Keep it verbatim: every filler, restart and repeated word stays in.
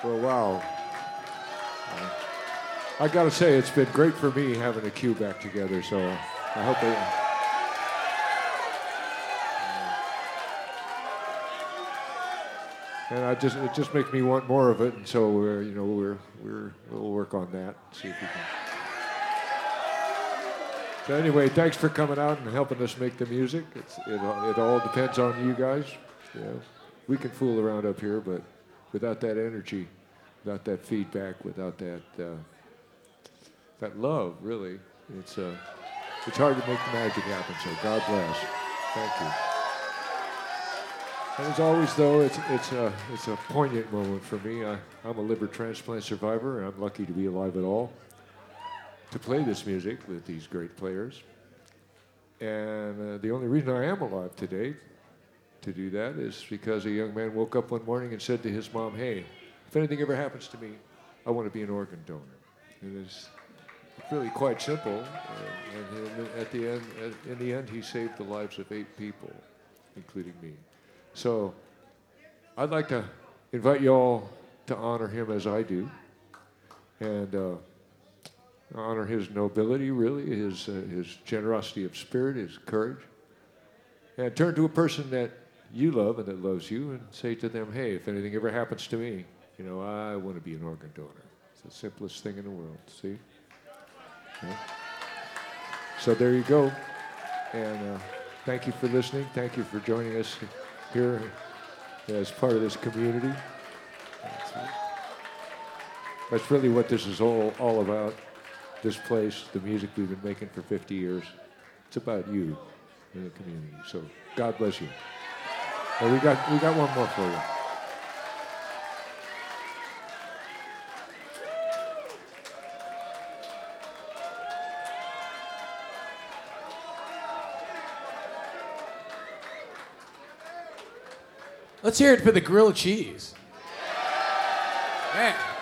Well, wow. Uh, I got to say, it's been great for me having a Q back together, so I hope it... And I just it just makes me want more of it, and so we're you know we're we're we'll work on that. See if we can. So anyway, thanks for coming out and helping us make the music. It's it it all depends on you guys. You know, we can fool around up here, but without that energy, without that feedback, without that uh, that love, really, it's uh it's hard to make the magic happen. So God bless. Thank you. And as always, though, it's it's a it's a poignant moment for me. I, I'm a liver transplant survivor, and I'm lucky to be alive at all to play this music with these great players. And uh, the only reason I am alive today to do that is because a young man woke up one morning and said to his mom, "Hey, if anything ever happens to me, I want to be an organ donor." And it's really quite simple. Uh, and at the end, in the end, he saved the lives of eight people, including me. So I'd like to invite you all to honor him as I do, and uh, honor his nobility, really, his, uh, his generosity of spirit, his courage, and turn to a person that you love and that loves you and say to them, "Hey, if anything ever happens to me, you know, I want to be an organ donor." It's the simplest thing in the world, see? Yeah. So there you go, and uh, thank you for listening. Thank you for joining us here as part of this community. That's, that's really what this is all, all about, this place, the music we've been making for fifty years. It's about you in the community. So God bless you. Well, we got, we got one more for you. Let's hear it for the grilled cheese. Man.